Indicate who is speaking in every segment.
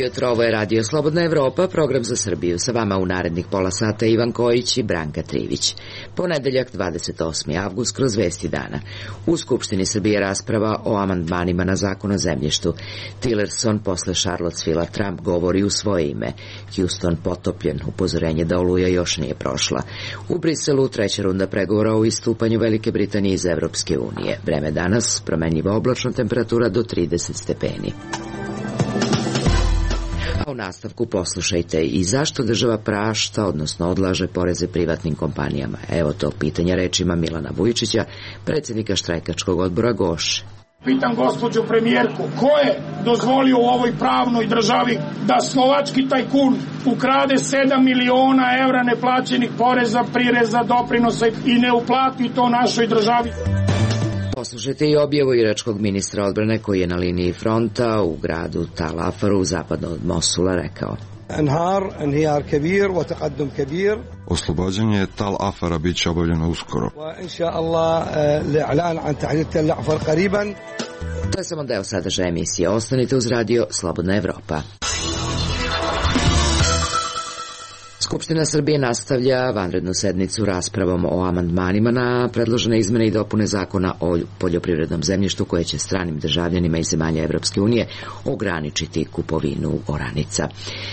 Speaker 1: jutro, ovo je Radio Slobodna Evropa, program za Srbiju. Sa vama u narednih pola sata Ivan Kojić i Branka Trivić. Ponedeljak, 28. avgust, kroz vesti dana. U Skupštini Srbije rasprava o amandmanima na zakon o zemljištu. Tillerson posle Charlottesville-a, Trump govori u svoje ime. Houston potopljen, upozorenje da oluja još nije prošla. U Briselu treća runda pregovora o istupanju Velike Britanije iz Evropske unije. Vreme danas, promenljiva oblačna temperatura do 30 stepeni. A u nastavku poslušajte i zašto država prašta, odnosno odlaže poreze privatnim kompanijama. Evo to pitanja rečima Milana Vujčića, predsjednika štrajkačkog odbora Goše.
Speaker 2: Pitam gospođu premijerku, ko je dozvolio u ovoj pravnoj državi da slovački tajkun ukrade 7 miliona evra neplaćenih poreza, prireza, doprinosa i ne uplati to našoj državi?
Speaker 1: Poslušajte i objavu iračkog ministra odbrane koji je na liniji fronta u gradu Tal Afaru, zapadno od Mosula, rekao.
Speaker 3: Oslobađanje Tal Afara biće obavljeno uskoro.
Speaker 1: To je samo deo sadržaja emisije. Ostanite uz Radio Slobodna Evropa. Skupština Srbije nastavlja vanrednu sednicu raspravom o amandmanima na predložene izmene i dopune zakona o poljoprivrednom zemljištu koje će stranim državljanima iz zemalja Evropske unije ograničiti kupovinu oranica.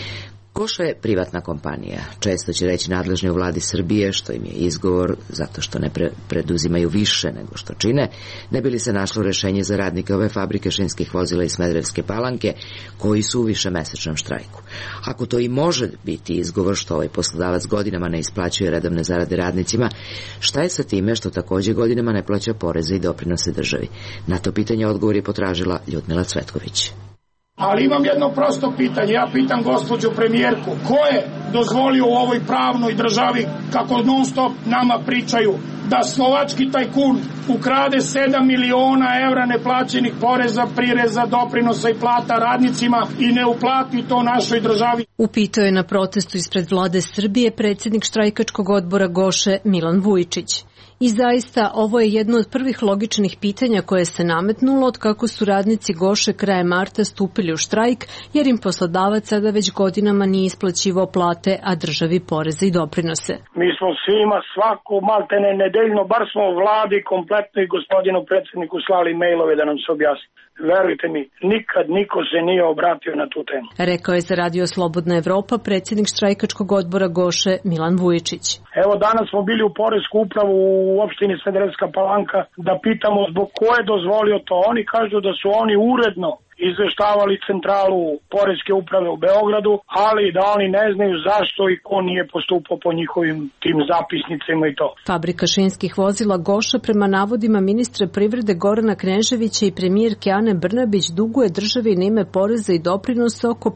Speaker 1: Goša je privatna kompanija. Često će reći nadležni u vladi Srbije, što im je izgovor zato što ne preduzimaju više nego što čine, ne bi li se našlo rešenje za radnike ove fabrike šinskih vozila iz Smederevske Palanke, koji su u višemesečnom štrajku. Ako to i može biti izgovor što ovaj poslodavac godinama ne isplaćuje redovne zarade radnicima, šta je sa time što takođe godinama ne plaća poreze i doprinose državi? Na to pitanje odgovor je potražila Ljudmila Cvetković.
Speaker 2: Ali imam jedno prosto pitanje, ja pitam gospođu premijerku, ko je dozvolio u ovoj pravnoj državi, kako non stop nama pričaju, da slovački tajkun ukrade 7 miliona evra neplaćenih poreza, prireza, doprinosa i plata radnicima i ne uplati to našoj državi?
Speaker 4: Upitao je na protestu ispred vlade Srbije predsjednik štrajkačkog odbora Goše Milan Vujčić. I zaista, ovo je jedno od prvih logičnih pitanja koje se nametnulo od kako su radnici Goše krajem marta stupili u štrajk, jer im poslodavac sada već godinama nije isplaćivao plate, a državi poreze i doprinose.
Speaker 2: Mi smo svima svako maltene nedeljno, bar smo vladi kompletno i gospodinu predsjedniku slali mailove da nam se objasni. Verujte mi, nikad niko se nije obratio na tu temu.
Speaker 4: Rekao je za Radio Slobodna Evropa predsjednik štrajkačkog odbora Goše Milan Vujčić.
Speaker 2: Evo danas smo bili u poresku upravu u opštini Smederevska Palanka da pitamo zbog ko je dozvolio to. Oni kažu da su oni uredno izveštavali centralu poreske uprave u Beogradu, ali da oni ne znaju zašto i ko nije postupao po njihovim tim zapisnicima i to.
Speaker 4: Fabrika šinskih vozila Goša prema navodima ministra privrede Gorana Kneževića i premijerke Ane Brnabić duguje državi na ime poreza i doprinosa oko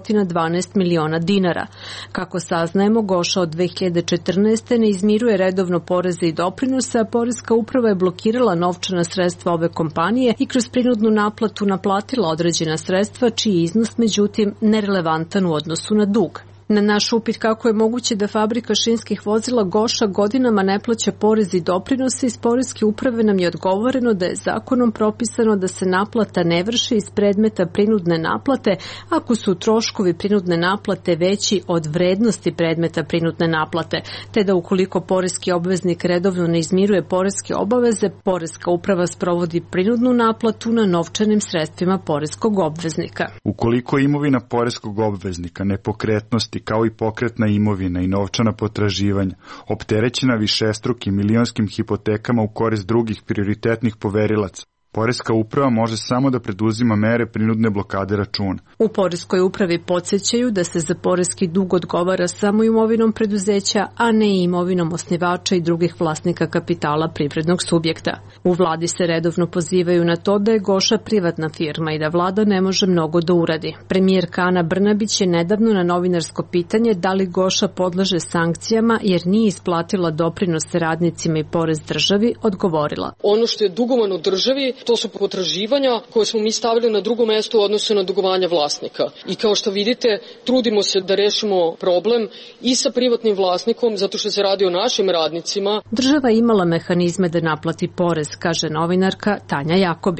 Speaker 4: 512 miliona dinara. Kako saznajemo, Goša od 2014. ne izmiruje redovno poreze i doprinose, a poreska uprava je blokirala novčana sredstva ove kompanije i kroz prinudnu naplatu naplatila određena sredstva čiji iznos međutim nerelevantan u odnosu na dug. Na naš upit kako je moguće da fabrika šinskih vozila Goša godinama ne plaća porez i doprinose, iz poreske uprave nam je odgovoreno da je zakonom propisano da se naplata ne vrši iz predmeta prinudne naplate ako su troškovi prinudne naplate veći od vrednosti predmeta prinudne naplate, te da ukoliko poreski obveznik redovno ne izmiruje poreske obaveze, poreska uprava sprovodi prinudnu naplatu na novčanim sredstvima poreskog obveznika.
Speaker 5: Ukoliko imovina poreskog obveznika, nepokretnosti kao i pokretna imovina i novčana potraživanja opterećena višestrukim milionskim hipotekama u korist drugih prioritetnih poverilaca, Poreska uprava može samo da preduzima mere prinudne blokade računa.
Speaker 4: U Poreskoj upravi podsjećaju da se za poreski dug odgovara samo imovinom preduzeća, a ne i imovinom osnivača i drugih vlasnika kapitala privrednog subjekta. U vladi se redovno pozivaju na to da je Goša privatna firma i da vlada ne može mnogo da uradi. Premijerka Ana Brnabić je nedavno na novinarsko pitanje da li Goša podleže sankcijama jer nije isplatila doprinose radnicima i porez državi, odgovorila.
Speaker 6: Ono što je dugovano državi, to su potraživanja koje smo mi stavili na drugo mesto u odnosu na dugovanja vlasnika. I kao što vidite, trudimo se da rešimo problem i sa privatnim vlasnikom, zato što se radi o našim radnicima.
Speaker 4: Država je imala mehanizme da naplati porez, kaže novinarka Tanja Jakobi.
Speaker 7: Mislim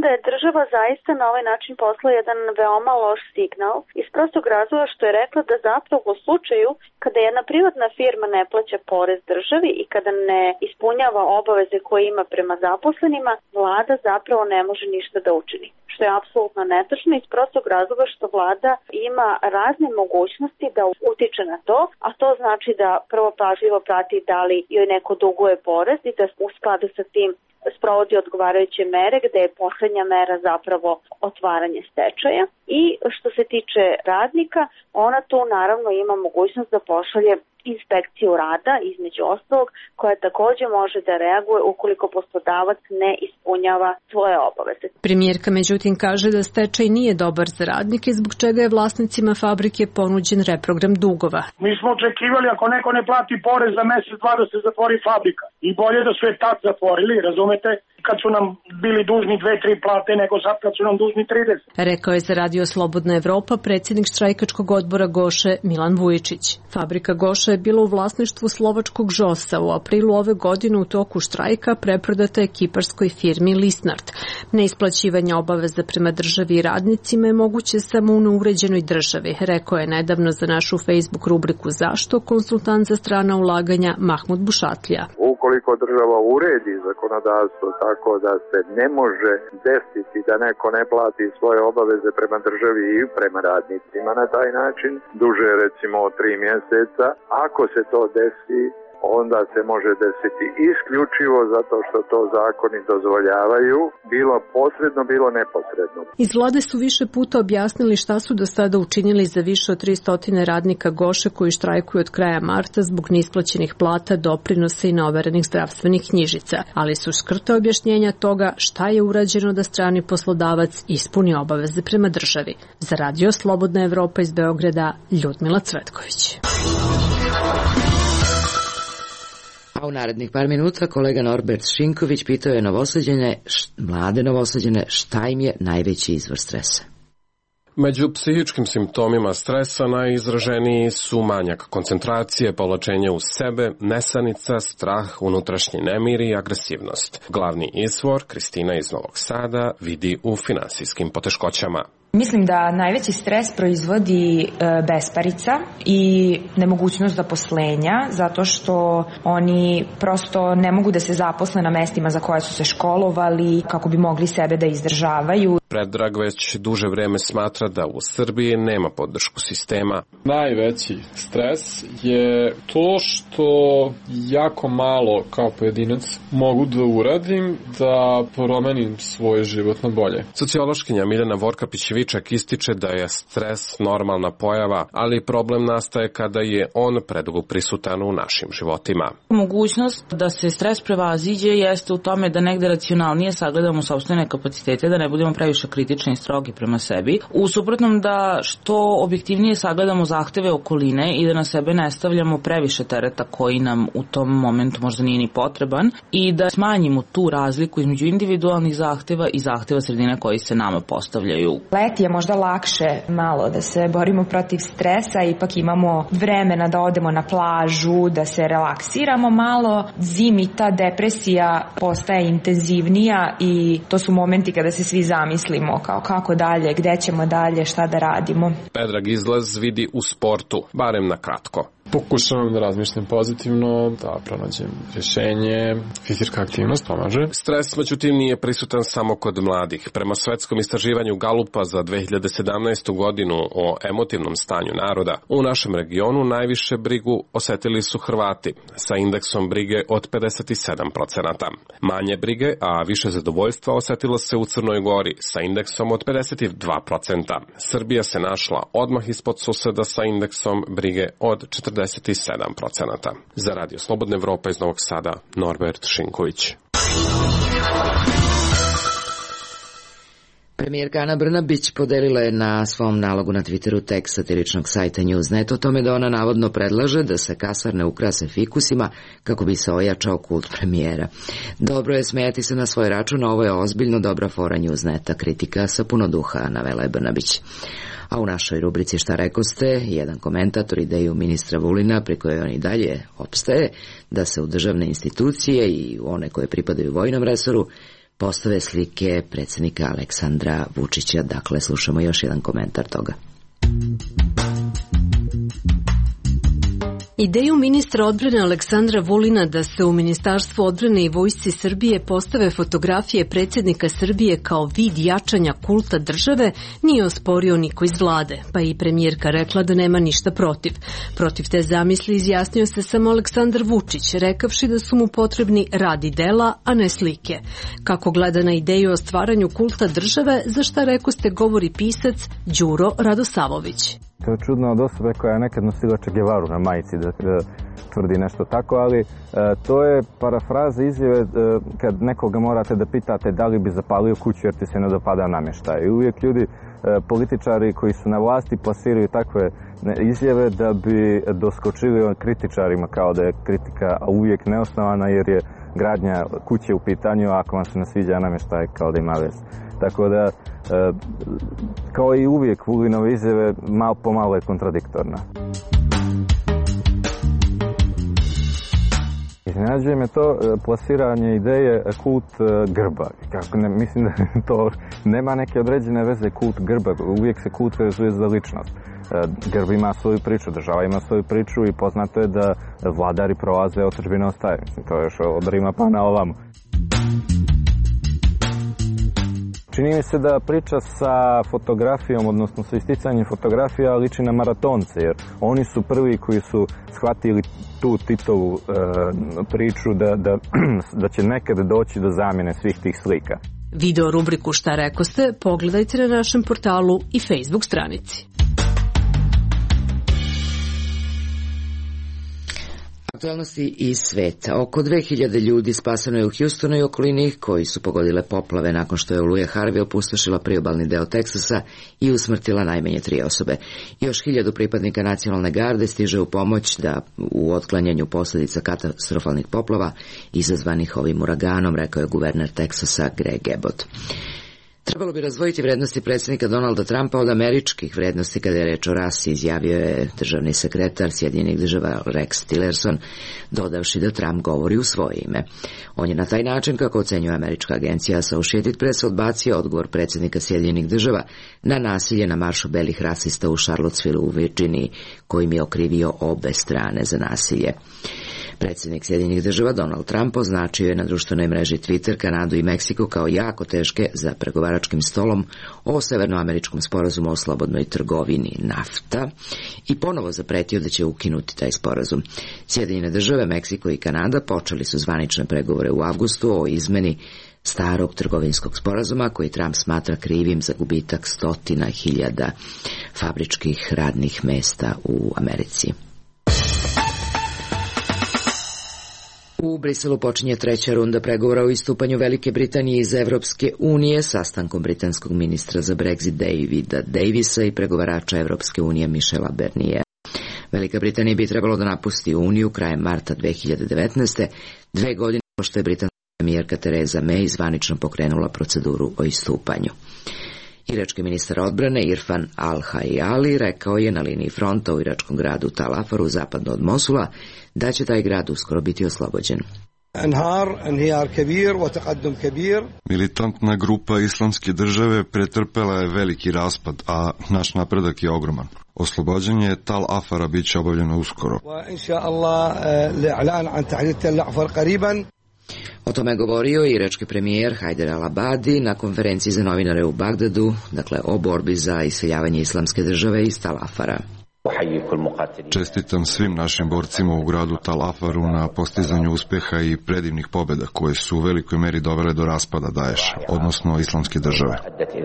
Speaker 7: da je država zaista na ovaj način poslala jedan veoma loš signal iz prostog razloga što je rekla da zapravo u slučaju kada jedna privatna firma ne plaća porez državi i kada ne ispunjava obaveze koje ima prema zaposlenima, vlada zapravo ne može ništa da učini. Što je apsolutno netačno iz prostog razloga što vlada ima razne mogućnosti da utiče na to, a to znači da prvo pažljivo prati da li joj neko duguje porez i da u skladu sa tim sprovodi odgovarajuće mere, gde je poslednja mera zapravo otvaranje stečaja. I što se tiče radnika, ona tu naravno ima mogućnost da pošalje inspekciju rada, između ostalog, koja takođe može da reaguje ukoliko poslodavac ne ispunjava svoje obaveze.
Speaker 4: Premijerka međutim kaže da stečaj nije dobar za radnike, zbog čega je vlasnicima fabrike ponuđen reprogram dugova.
Speaker 2: Mi smo očekivali ako neko ne plati porez za mesec, dva da se zatvori fabrika. I bolje da su je tad zatvorili, razumete? Kad su nam bili dužni 2-3 plate, nego sad kad su nam dužni 30.
Speaker 4: Rekao je za Radio Slobodna Evropa predsjednik štrajkačkog odbora Goše Milan Vujičić. Fabrika Goša je bila u vlasništvu slovačkog Žosa. U aprilu ove godine u toku štrajka preprodata je kiparskoj firmi Lisnard. Neisplaćivanje obaveza prema državi i radnicima je moguće samo u neuređenoj državi, rekao je nedavno za našu Facebook rubriku Zašto konsultant za strana ulaganja Mahmud Bušatlija.
Speaker 8: Ukoliko država uredi zakonodavstvo tako da se ne može desiti da neko ne plati svoje obaveze prema državi i prema radnicima na taj način, duže recimo 3 mjeseca, ako se to desi, onda se može desiti isključivo zato što to zakoni dozvoljavaju, bilo posredno, bilo neposredno.
Speaker 4: Iz vlade su više puta objasnili šta su do sada učinili za više od 300 radnika Goše koji štrajkuju od kraja marta zbog neisplaćenih plata, doprinosa i neoverenih zdravstvenih knjižica, ali su skrta objašnjenja toga šta je urađeno da strani poslodavac ispuni obaveze prema državi. Za Radio Slobodna Evropa iz Beograda, Ljudmila Cvetković.
Speaker 1: A u narednih par minuta kolega Norbert Šinković pitao je mlade novosađene šta im je najveći izvor stresa.
Speaker 9: Među psihičkim simptomima stresa najizraženiji su manjak koncentracije, povlačenje u sebe, nesanica, strah, unutrašnji nemir i agresivnost. Glavni izvor Kristina iz Novog Sada vidi u finansijskim poteškoćama.
Speaker 10: Mislim da najveći stres proizvodi besparica i nemogućnost zaposlenja, zato što oni prosto ne mogu da se zaposle na mestima za koje su se školovali kako bi mogli sebe da izdržavaju.
Speaker 9: Predrag već duže vreme smatra da u Srbiji nema podršku sistema.
Speaker 11: Najveći stres je to što jako malo kao pojedinac mogu da uradim da promenim svoj život na bolje.
Speaker 9: Sociološkinja Miljana Vorkapić-Vičak ističe da je stres normalna pojava, ali problem nastaje kada je on predugo prisutan u našim životima.
Speaker 12: Mogućnost da se stres prevaziđe jeste u tome da negde racionalnije sagledamo sopstvene kapacitete, da ne budemo previše kritični i strogi prema sebi. U suprotnom da što objektivnije sagledamo zahteve okoline i da na sebe ne stavljamo previše tereta koji nam u tom momentu možda nije ni potreban i da smanjimo tu razliku između individualnih zahteva i zahteva sredine koji se nama postavljaju.
Speaker 10: Leti je možda lakše malo da se borimo protiv stresa, ipak imamo vremena da odemo na plažu, da se relaksiramo malo. Zimi ta depresija postaje intenzivnija i to su momenti kada se svi zamislimo kao kako dalje, gde ćemo dalje, šta da radimo.
Speaker 9: Predrag izlaz vidi u sportu, barem na kratko.
Speaker 11: Pokušavam da razmišljam pozitivno, da pronađem rješenje, fizička aktivnost pomaže.
Speaker 9: Stres, međutim, nije prisutan samo kod mladih. Prema svetskom istraživanju Galupa za 2017. godinu o emotivnom stanju naroda, u našem regionu najviše brigu osetili su Hrvati, sa indeksom brige od 57%. Manje brige, a više zadovoljstva osetilo se u Crnoj Gori, sa indeksom od 52%. Srbija se našla odmah ispod suseda sa indeksom brige od 47%. Za Radio Slobodna Evropa iz Novog Sada, Norbert Šinković.
Speaker 1: Premijerka Ana Brnabić podelila je na svom nalogu na Twitteru tekst satiričnog sajta Newsnet o tome da ona navodno predlaže da se kasarne ukrase fikusima kako bi se ojačao kult premijera. Dobro je smijati se na svoj račun, ovo je ozbiljno dobra fora Newsneta, kritika sa puno duha, navela je Brnabić. A u našoj rubrici Šta rekoste, jedan komentator ideju ministra Vulina, pri kojoj on i dalje opstaje, da se u državne institucije i u one koje pripadaju vojnom resoru postave slike predsjednika Aleksandra Vučića. Dakle, slušamo još jedan komentar toga.
Speaker 4: Ideju ministra odbrane Aleksandra Vulina da se u Ministarstvu odbrane i Vojsci Srbije postave fotografije predsjednika Srbije kao vid jačanja kulta države nije osporio niko iz vlade, pa i premijerka rekla da nema ništa protiv. Protiv te zamisli izjasnio se samo Aleksandar Vučić, rekavši da su mu potrebni rad i dela, a ne slike. Kako gleda na ideju o stvaranju kulta države, za šta rekoste govori pisac Đuro Radosavović.
Speaker 13: To je čudno od osobe koja je nekad nosila Che Guevaru na majici da tvrdi nešto tako, ali to je parafraza izjave kad nekoga morate da pitate da li bi zapalio kuću jer ti se ne dopada namještaj. I uvijek ljudi, političari koji su na vlasti plasiraju takve izjave da bi doskočili kritičarima kao da je kritika uvijek neosnovana jer je gradnja kuće u pitanju, a ako vam se ne sviđa namještaj kao da ima veze. Tako da, kao i uvijek, Vulinove izjave malo po malo je kontradiktorna. Iznenađuje me to plasiranje ideje kult grba. Mislim da to nema neke određene veze kult grba. Uvijek se kult vezuje za ličnost. Grb ima svoju priču, država ima svoju priču i poznato je da vladari prolaze, otadžbina ostaje. To je još od Rima pa na ovamo. Čini mi se da priča sa fotografijom, odnosno sa isticanjem fotografija liči na maratonce, jer oni su prvi koji su shvatili tu Titovu priču da će nekad doći do zamjene svih tih slika.
Speaker 4: Video rubriku Šta rekoste pogledajte na našem portalu i Facebook stranici.
Speaker 1: Aktualnosti iz sveta. Oko 2000 ljudi spaseno je u Houstonu i okolini koji su pogodile poplave nakon što je oluja Harvey opustošila priobalni deo Teksasa i usmrtila najmanje 3 osobe. Još 1000 pripadnika nacionalne garde stiže u pomoć u otklanjanju posljedica katastrofalnih poplava izazvanih ovim uraganom, rekao je guverner Teksasa Greg Abbott. Trebalo bi razdvojiti vrednosti predsjednika Donalda Trumpa od američkih vrednosti kada je reč o rasi, izjavio je državni sekretar Sjedinjenih država Rex Tillerson, dodavši da Trump govori u svoje ime. On je na taj način, kako ocenjuje američka agencija Associated Press, odbacio odgovor predsjednika Sjedinjenih država na nasilje na maršu belih rasista u Charlottesville u Virginiji, kojim je okrivio obe strane za nasilje. Predsjednik Sjedinjenih država Donald Trump označio je na društvenoj mreži Twitter Kanadu i Meksiko kao jako teške za pregovaračkim stolom o severnoameričkom sporazumu o slobodnoj trgovini NAFTA i ponovo zapretio da će ukinuti taj sporazum. Sjedinjene države, Meksiko i Kanada počeli su zvanične pregovore u avgustu o izmeni starog trgovinskog sporazuma koji Trump smatra krivim za gubitak 100.000 fabričkih radnih mesta u Americi. U Briselu počinje 3. runda pregovora o istupanju Velike Britanije iz Evropske unije sastankom britanskog ministra za Brexit Davida Davisa i pregovarača Evropske unije Michela Barniera. Velika Britanija bi trebalo da napusti Uniju krajem marta 2019. 2 godine pošto je britanska premijerka Theresa May zvanično pokrenula proceduru o istupanju. Irački ministar odbrane Irfan al-Hayali rekao je na liniji fronta u iračkom gradu Tal Afaru zapadno od Mosula da će taj grad uskoro biti oslobođen.
Speaker 3: Militantna grupa Islamske države pretrpela je veliki raspad, a naš napredak je ogroman. Oslobađanje Tal Afara bit će obavljeno uskoro.
Speaker 1: O tome je govorio irački premijer Hajder al-Abadi na konferenciji za novinare u Bagdadu, dakle o borbi za iseljavanje Islamske države iz Tal Afara.
Speaker 3: Čestitam svim našim borcima u gradu Tal Afaru na postizanju uspeha i predivnih pobjeda koje su u velikoj meri dovele do raspada Daesha, odnosno Islamske države.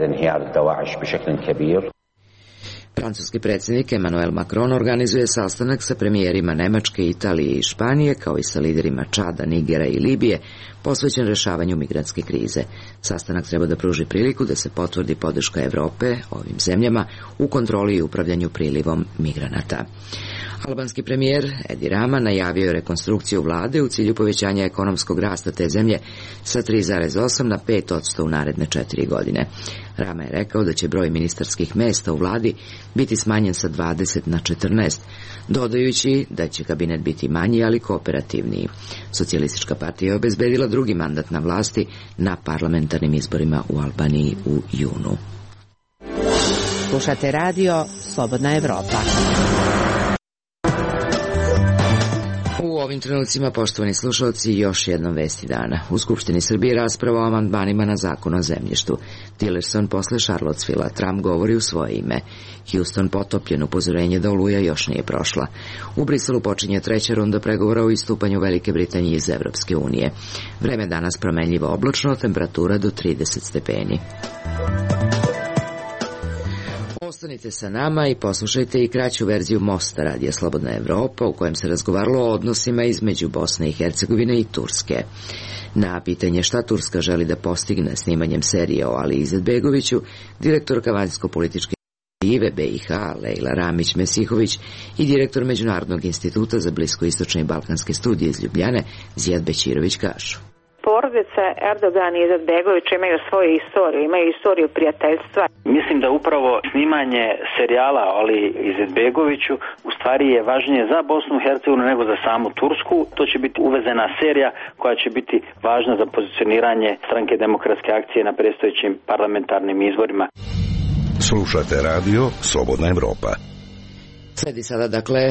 Speaker 1: Francuski predsjednik Emmanuel Macron organizuje sastanak sa premijerima Nemačke, Italije i Španije, kao i sa liderima Čada, Nigera i Libije, posvećen rešavanju migrantske krize. Sastanak treba da pruži priliku da se potvrdi podrška Evrope ovim zemljama u kontroli i upravljanju prilivom migranata. Albanski premijer Edi Rama najavio je rekonstrukciju vlade u cilju povećanja ekonomskog rasta te zemlje sa 3,8 na 5% u naredne 4 godine. Rama je rekao da će broj ministarskih mesta u vladi biti smanjen sa 20 na 14, dodajući da će kabinet biti manji, ali kooperativniji. Socijalistička partija je obezbedila drugi mandat na vlasti na parlamentarnim izborima u Albaniji u junu.
Speaker 14: Slušate radio Slobodna Evropa.
Speaker 1: U ovim trenucima, poštovani slušalci, još jednom vesti dana. U Skupštini Srbije rasprava o amandmanima na zakon o zemljištu. Tillerson posle Charlottesville-a, Trump govori u svoje ime. Houston potopljen, upozorenje da oluja još nije prošla. U Briselu počinje treća runda pregovora o istupanju Velike Britanije iz Evropske unije. Vreme danas promenljivo oblačno, temperatura do 30 stepeni. Ostanite sa nama i poslušajte i kraću verziju Mosta radija Slobodna Evropa, u kojem se razgovaralo o odnosima između Bosne i Hercegovine i Turske. Na pitanje šta Turska želi da postigne snimanjem serije o Ali Izetbegoviću, direktorka vanjsko-političke inicijative BiH Lejla Ramić-Mesihović i direktor Međunarodnog instituta za bliskoistočne i balkanske studije iz Ljubljane Zijad Bećirović kažu.
Speaker 15: Porodice Erdogan i Izetbegović imaju svoju istoriju, imaju istoriju prijateljstva.
Speaker 16: Mislim da upravo snimanje serijala o Ali Izetbegoviću u stvari je važnije za Bosnu i Hercegovinu nego za samu Tursku. To će biti uvezena serija koja će biti važna za pozicioniranje Stranke demokratske akcije na predstojećim parlamentarnim izborima.
Speaker 17: Slušate radio Slobodna Evropa.
Speaker 1: Sledi sada,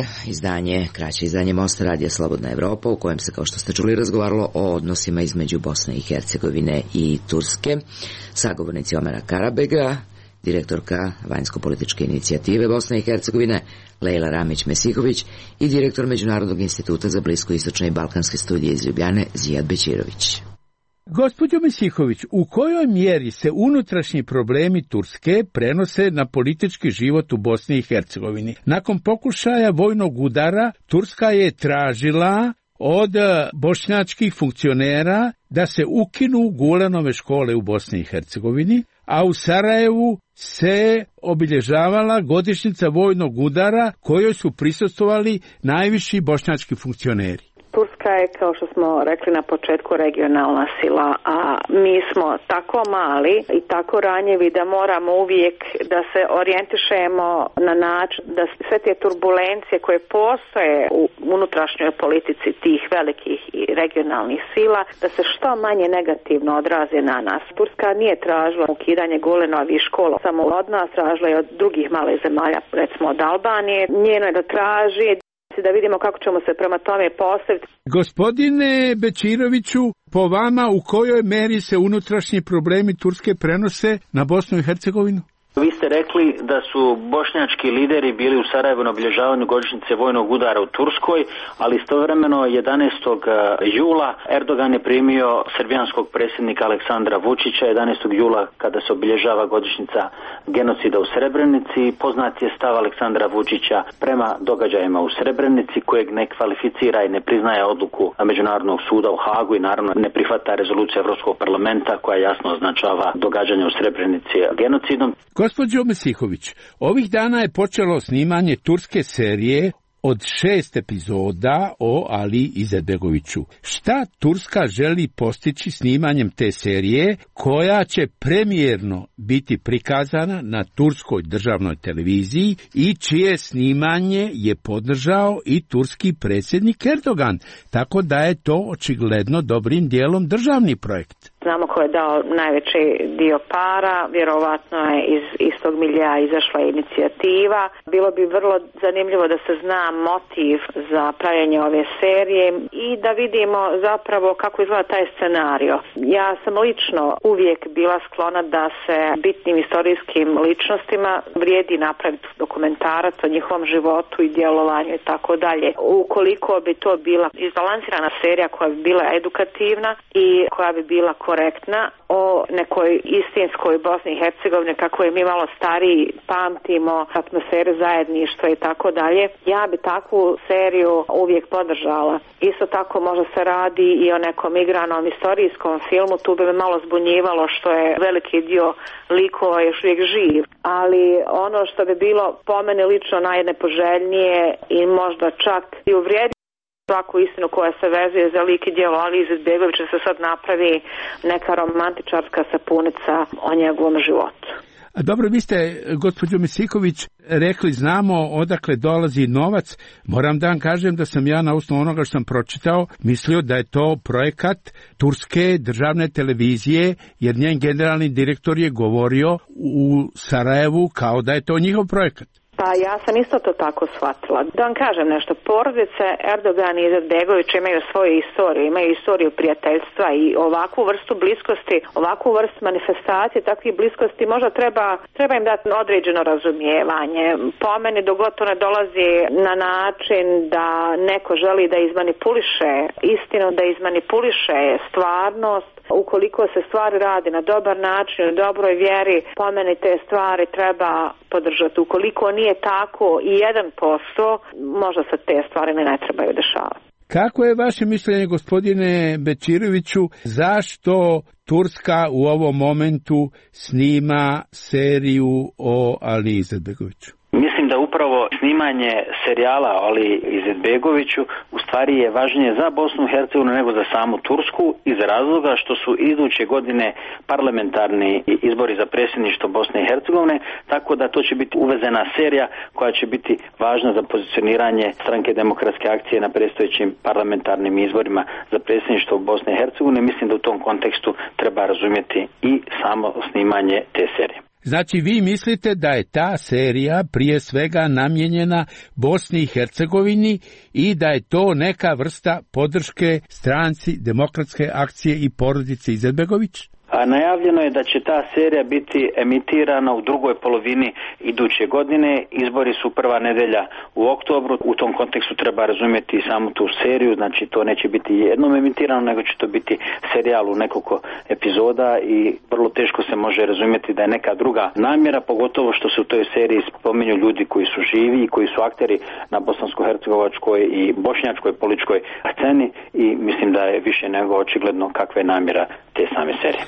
Speaker 1: kraće izdanje Mosta radija Slobodna Evropa, u kojem se, kao što ste čuli, razgovaralo o odnosima između Bosne i Hercegovine i Turske. Sagovornici Omera Karabega, direktorka vanjsko-političke inicijative Bosne i Hercegovine Lejla Ramić-Mesihović i direktor Međunarodnog instituta za bliskoistočne i balkanske studije iz Ljubljane Zijad Bećirović.
Speaker 18: Gospođo Mesihović, u kojoj mjeri se unutrašnji problemi Turske prenose na politički život u Bosni i Hercegovini? Nakon pokušaja vojnog udara, Turska je tražila od bošnjačkih funkcionera da se ukinu Gulenove škole u Bosni i Hercegovini, a u Sarajevu se obilježavala godišnjica vojnog udara kojoj su prisustvovali najviši bošnjački funkcioneri.
Speaker 15: Turska je, kao što smo rekli na početku, regionalna sila, a mi smo tako mali i tako ranjivi da moramo uvijek da se orijentišemo na način da sve te turbulencije koje postoje u unutrašnjoj politici tih velikih i regionalnih sila, da se što manje negativno odraze na nas. Turska nije tražila ukidanje Gulenovih škola samo od nas, tražila je od drugih malih zemalja, recimo od Albanije. Njeno je da traži da vidimo kako ćemo se prema tome postaviti.
Speaker 18: Gospodine Bećiroviću, po vama u kojoj meri se unutrašnji problemi Turske prenose na Bosnu i Hercegovinu?
Speaker 16: Vi ste rekli da su bošnjački lideri bili u Sarajevu na obilježavanju godišnjice vojnog udara u Turskoj, ali istovremeno 11. jula Erdogan je primio srbijanskog predsjednika Aleksandra Vučića 11. jula kada se obilježava godišnjica genocida u Srebrenici. Poznat je stav Aleksandra Vučića prema događajima u Srebrenici, kojeg ne kvalificira i ne priznaje odluku Međunarodnog suda u Hagu i naravno ne prihvata rezoluciju Evropskog parlamenta koja jasno označava događanje u Srebrenici genocidom.
Speaker 18: Gospođo Mesihović, ovih dana je počelo snimanje turske serije od 6 epizoda o Ali Izetbegoviću. Šta Turska želi postići snimanjem te serije, koja će premijerno biti prikazana na turskoj državnoj televiziji i čije snimanje je podržao i turski predsjednik Erdogan, tako da je to očigledno dobrim dijelom državni projekt.
Speaker 15: Znamo ko je dao najveći dio para, vjerovatno je iz istog milija izašla inicijativa. Bilo bi vrlo zanimljivo da se zna motiv za pravljenje ove serije i da vidimo zapravo kako izgleda taj scenario. Ja sam lično uvijek bila sklona da se bitnim istorijskim ličnostima vrijedi napraviti dokumentarac o njihovom životu i djelovanju i tako dalje. Ukoliko bi to bila izbalansirana serija koja bi bila edukativna i koja bi bila korektna o nekoj istinskoj Bosni i Hercegovini, kako je mi malo stariji pamtimo atmosferu zajedništva i tako dalje, ja bi takvu seriju uvijek podržala. Isto tako možda se radi i o nekom igranom istorijskom filmu, tu bi me malo zbunjivalo što je veliki dio likova još uvijek živ, ali ono što bi bilo po mene lično najnepoželjnije i možda čak i uvrijedi svaku istinu koja se vezuje za lik i djelo Ali Izetbegovića, se sad napravi neka romantičarska sapunica o njegovom životu.
Speaker 18: A dobro, vi ste, gospođo Mesiković, rekli znamo odakle dolazi novac. Moram da vam kažem da sam ja na osnovu onoga što sam pročitao mislio da je to projekat turske državne televizije, jer njen generalni direktor je govorio u Sarajevu kao da je to njihov projekat.
Speaker 15: Pa ja sam isto to tako shvatila. Da vam kažem nešto, porodice Erdogan i Izetbegović imaju svoju istoriju, imaju istoriju prijateljstva i ovakvu vrstu bliskosti, ovakvu vrstu manifestacije, takvih bliskosti možda treba im dati određeno razumijevanje. Po meni dogod to ne dolazi na način da neko želi da izmanipuliše istinu, da izmanipuliše stvarnost, ukoliko se stvari radi na dobar način, u dobroj vjeri, po meni te stvari treba podržati. Ukoliko nije tako i 1%, možda se te stvari ne trebaju dešavati.
Speaker 18: Kako je vaše mišljenje, gospodine Bečiroviću, zašto Turska u ovom momentu snima seriju o Ali Izetbegoviću?
Speaker 16: Mislim da upravo snimanje serijala o Ali Izetbegoviću u stvari je važnije za Bosnu i Hercegovinu nego za samu Tursku, iz razloga što su iduće godine parlamentarni izbori za predsjedništvo Bosne i Hercegovine, tako da to će biti uvezena serija koja će biti važna za pozicioniranje Stranke demokratske akcije na predstojećim parlamentarnim izborima za predsjedništvo Bosne i Hercegovine. Mislim da u tom kontekstu treba razumjeti i samo snimanje te serije.
Speaker 18: Znači, vi mislite da je ta serija prije svega namijenjena Bosni i Hercegovini i da je to neka vrsta podrške stranci demokratske akcije i porodice Izetbegović?
Speaker 16: A najavljeno je da će ta serija biti emitirana u drugoj polovini iduće godine. Izbori su prva nedelja u oktobru. U tom kontekstu treba razumjeti samu tu seriju. Znači, to neće biti jednom emitirano, nego će to biti serijal u nekoliko epizoda i vrlo teško se može razumjeti da je neka druga namjera, pogotovo što se u toj seriji spominju ljudi koji su živi i koji su akteri na bosansko-hercegovačkoj i bošnjačkoj političkoj sceni i mislim da je više nego očigledno kakva je namjera te same serije.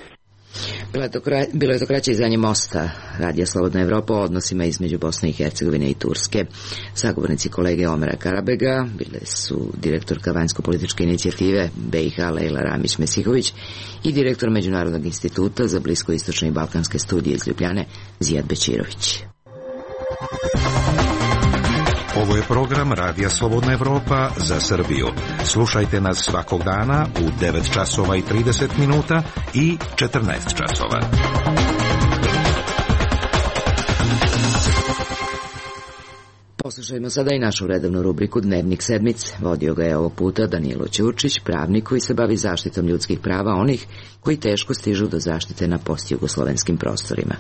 Speaker 1: Bilo je to kraće izdanje Mosta, Radija Slobodna Evropa, o odnosima između Bosne i Hercegovine i Turske. Sagovornici kolege Omera Karabega bile su direktorka vanjsko-političke inicijative BiH Lejla Ramić-Mesihović i direktor Međunarodnog instituta za bliskoistočne i balkanske studije iz Ljubljane Zijad Bečirović.
Speaker 17: Ovo je program Radija Slobodna Evropa za Srbiju. Slušajte nas svakog dana u 9 časova i 30 minuta i 14 časova.
Speaker 1: Poslušajmo sada i našu redovnu rubriku Dnevnik sedmice. Vodio ga je ovog puta Danilo Ćurčić, pravnik koji se bavi zaštitom ljudskih prava onih koji teško stižu do zaštite na postjugoslovenskim prostorima.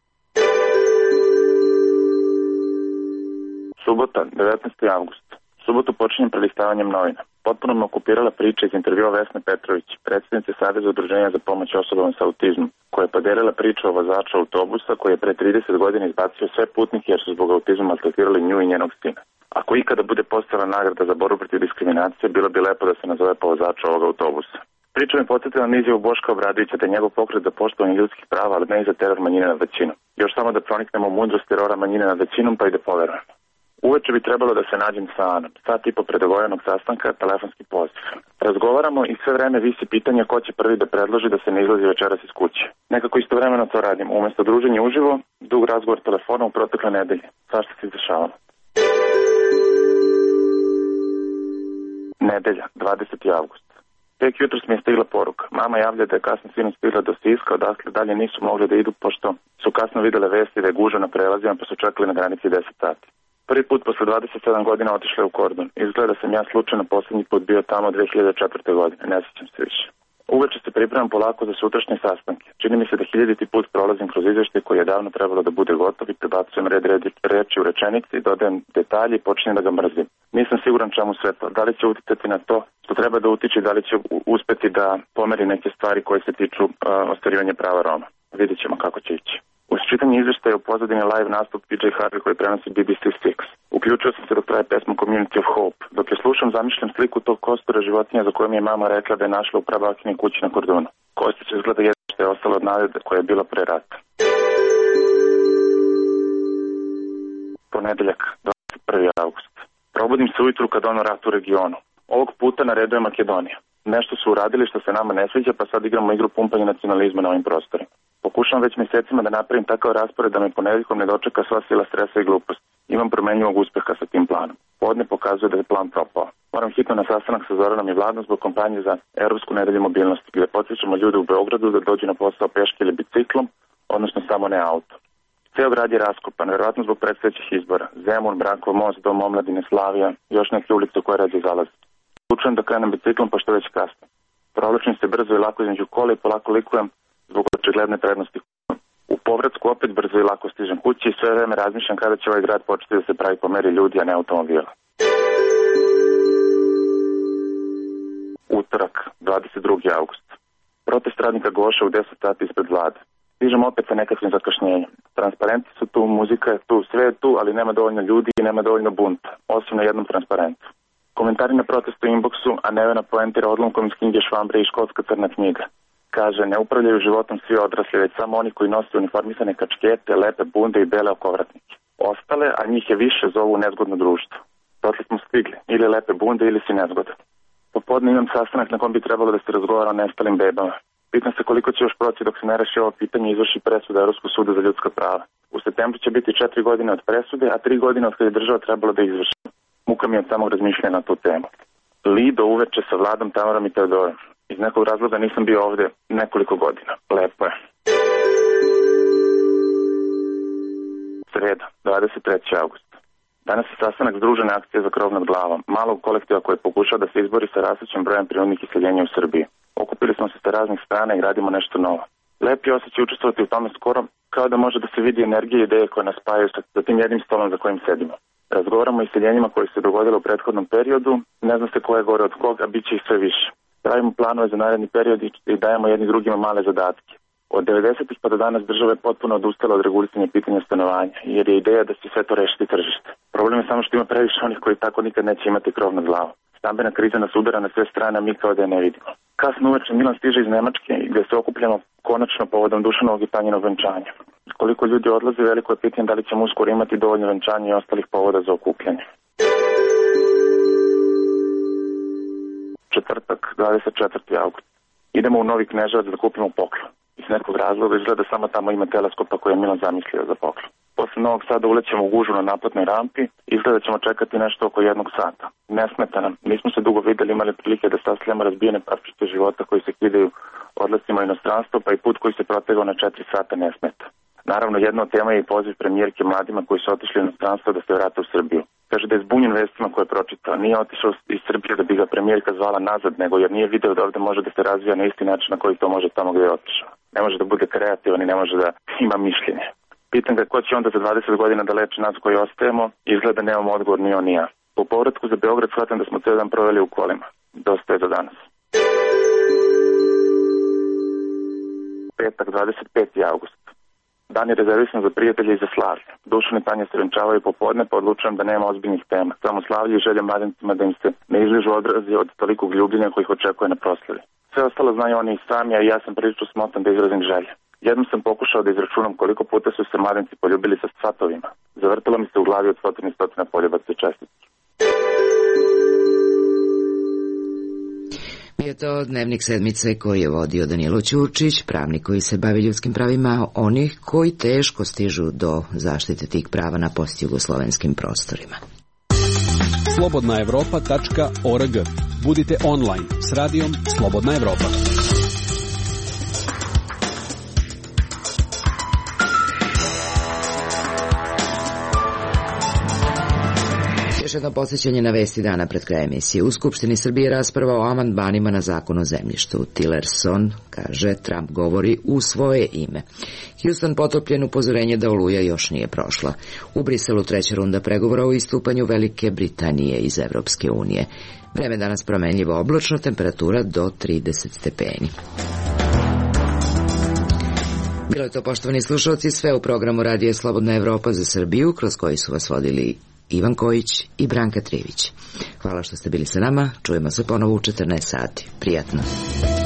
Speaker 19: Subota, 19. avgust. Subotu počinjem prelistavanjem novina. Potpuno me okupirala priča iz intervjua Vesne Petrović, predsjednice Saveza udruženja za pomoć osobama sa autizmom, koja je podelila priču o vozaču autobusa koji je pre 30 godina izbacio sve putnike jer su zbog autizma maltretirali nju i njenog sina. Ako ikada bude postojala nagrada za borbu protiv diskriminacije, bilo bi lepo da se nazove po vozaču ovog autobusa. Priča me podsjetila na izjavu Boška Obradovića da je njegov pokret za poštovanje ljudskih prava, ali ne i za teror manjine nad većinom. Još samo da proniknemo u mudrost terora manjine nad većinom, pa i da poverujemo. Uveče bi trebalo da se nađem sa Anom. Sat i po pred dogovorenog sastanka, telefonski poziv. Razgovaramo i sve vreme visi pitanje ko će prvi da predloži da se ne izlazi večeras iz kuće. Nekako istovremeno to radim. Umesto druženja uživo, dug razgovor telefonom u protekle nedelje. Svašta se izdešavalo. Nedelja, 20. avgust. Tek jutros mi je stigla poruka. Mama javlja da je kasno sinoć stigla do Siska, odatle dalje nisu mogli da idu pošto su kasno videle vesti da je gužva na prelazima pa su čekali na granici 10 sati. Prvi put posle 27 godina otišla je u Kordun. Izgleda da sam ja slučajno posljednji put bio tamo 2004. godine. Ne sjećam se više. Uveče se pripremam polako za sutrašnje sastanke. Čini mi se da 1000. put prolazim kroz izvještaj koji je davno trebalo da bude gotov i prebacujem red reči u rečenici, dodajem detalje i počinjem da ga mrzim. Nisam siguran čemu sve to. Da li će uticati na to što treba da utiče, da li će uspeti da pomeri neke stvari koje se tiču ostvarivanja prava Roma. Vidjet ćemo kako će ići. Uz čitanje izvještaja u pozadini live nastup PJ Harvey koji prenosi BBC 6. Uključio sam se dok traje pesma Community of Hope. Dok je slušam, zamišljam sliku tog kostura životinja za koju mi je mama rekla da je našla u prabakinoj kući na Kordunu. Kostić izgleda jedno što je ostalo od nade koja je bila pre rata. Ponedeljak, 21. avgust. Probudim se ujutru kad ono rat u regionu. Ovog puta na redu je Makedonija. Nešto su uradili što se nama ne sviđa, pa sad igramo igru pumpanja nacionalizma na ovim prostorima. Po Pokušavam već mjesecima da napravim takav raspored da me ponedjeljkom ne dočeka sva sila stresa i gluposti. Imam promenljivog uspeha sa tim planom. Podne pokazuje da je plan propao. Moram hitno na sastanak sa Zoranom i Vladom zbog kampanje za Europsku nedelju mobilnosti, gdje podsjećamo ljude u Beogradu da dođu na posao peške ili biciklom, odnosno samo ne auto. Ceo grad je raskopan, verovatno zbog predstojećih izbora. Zemun, Brankov most, Dom omladine, Slavija, još neke ulice u koje rađe zalazi. Učujem da krenem biciklom, pošto već kasno. Provlačim se brzo i lako između kola i polako likujem zbog očigledne prednosti. U povratku opet brzo i lako stižem kući i sve vreme razmišljam kada će ovaj grad početi da se pravi po meri ljudi, a ne automobila. Utorak, 22. august. Protest radnika Goša u 10 sati ispred vlade. Stižem opet sa nekakvim zakašnjenjem. Transparenti su tu, muzika je tu, sve je tu, ali nema dovoljno ljudi i nema dovoljno bunta, osim na jednom transparentu. Komentari na protestu u inboxu, a Nevena poentira odlomkom iz knjige Švambre i Škotska crna knjiga. Kaže, ne upravljaju životom svi odrasli, već samo oni koji nose uniformisane kačkete, lepe bunde i bele okovratnike. Ostale, a njih je više, zovu nezgodno društvo. Dotle smo stigli, ili lepe bunde ili si nezgodan. Popodne imam sastanak na kom bi trebalo da se razgovara o nestalim bebama. Pitam se koliko će još proći dok se ne reši ovo pitanje i izvrši presuda Europskog suda za ljudska prava. U septembru će biti 4 godine od presude, a 3 godine od kada je država trebalo da izvrši. Muka mi je od samog razmišljanja na tu temu. Lido uveče sa Vladom, Tamarom i Teodorom. Iz nekog razloga nisam bio ovde nekoliko godina. Lepo je. Sreda, 23. august. Danas je sastanak Združene akcije za krov nad glavom, malog kolektiva koji je pokušao da se izbori sa rastućim brojem prinudnih iseljenja u Srbiji. Okupili smo se sa raznih strana i radimo nešto novo. Lep je osjećaj učestvovati u tome skoro, kao da može da se vidi energija i ideje koje nas spajaju sa tim jednim stolom za kojim sedimo. Razgovaramo o iseljenjima koji se dogodilo u prethodnom periodu, ne zna se ko je gore od koga, bit će ih sve više. Pravimo planove za naredni period i dajemo jedni drugima male zadatke. Od 90-ih pa do danas država je potpuno odustala od regulisanja pitanja stanovanja, jer je ideja da će sve to rešiti tržište. Problem je samo što ima previše onih koji tako nikad neće imati krov nad glavom. Stambena kriza nas udara na sve strane, a mi kao da je ne vidimo. Kasno uveče Milan stiže iz Nemačke gdje se okupljamo konačno povodom Dušanovog i Tanjinog venčanja. Koliko ljudi odlazi, veliko je pitanje da li ćemo uskoro imati dovoljno venčanja i ostalih povoda za okupljanje. Četvrtak, 24. august. Idemo u Novi Kneževac da kupimo poklon. Iz nekog razloga izgleda samo tamo ima teleskopa koje je Milan zamislio za poklon. Posle Novog Sada ulećemo u gužu na naplatnoj rampi, izgleda ćemo čekati nešto oko 1 sata. Ne smeta nam, nismo se dugo videli, imali prilike da sastavljamo razbijene parčice života koji se kidaju odlascima u inostranstvo, pa i put koji se protegao na 4 sata ne smeta. Naravno, jedna od tema je i poziv premijerke mladima koji su otišli u inostranstvo da se vrate u Srbiju. Kaže da je zbunjen vestima koje je pročitao. Nije otišao iz Srbije da bi ga premijerka zvala nazad, nego jer nije video da ovde može da se razvija na isti način na koji to može tamo gde je otišao. Ne može da bude kreativan i ne može da ima mišljenje. Pitam ga ko će onda za 20 godina da leči nas koji ostajemo, izgleda nemamo odgovor ni on ni ja. Po povratku za Beograd shvatam da smo ceo dan proveli u kolima. Dosta je za danas. Petak, 25. august. Dan je rezervisan za prijatelje i za slavlje. Dušan i Tanja se venčavaju popodne, pa odlučujem da nema ozbiljnih tema. Samo slavlje i želja mladencima da im se ne izližu odrazi od tolikog ljubljenja koji ih očekuje na proslavi. Sve ostalo znaju oni i sami, a i ja sam prilično smotan da izrazim želje. Jednom sam pokušao da izračunam koliko puta su se mladenci poljubili sa svatovima. Zavrtilo mi se u glavi od stotina poljubaca i čestitki.
Speaker 1: Bio to dnevnik sedmice koji je vodio Danilo Ćurčić, pravnik koji se bavi ljudskim pravima onih koji teško stižu do zaštite tih prava na postjugoslovenskim prostorima.
Speaker 20: slobodnaevropa.org. Budite online s radijom Slobodna Evropa.
Speaker 1: Još jedno podsjećanje na vesti dana pred kraj emisije. U Skupštini Srbije rasprava o amandmanima na zakon o zemljištu. Tillerson kaže Trump govori u svoje ime. Houston potopljen, upozorenje da oluja još nije prošla. U Briselu treća runda pregovora o istupanju Velike Britanije iz Evropske unije. Vreme danas promenljivo oblačno, temperatura do 30 stepeni. Bilo je to, poštovani slušalci, sve u programu Radija Slobodna Evropa za Srbiju, kroz koji su vas vodili Ivan Kojić i Branka Trivić. Hvala što ste bili sa nama, čujemo se ponovo u 14 sati. Prijatno.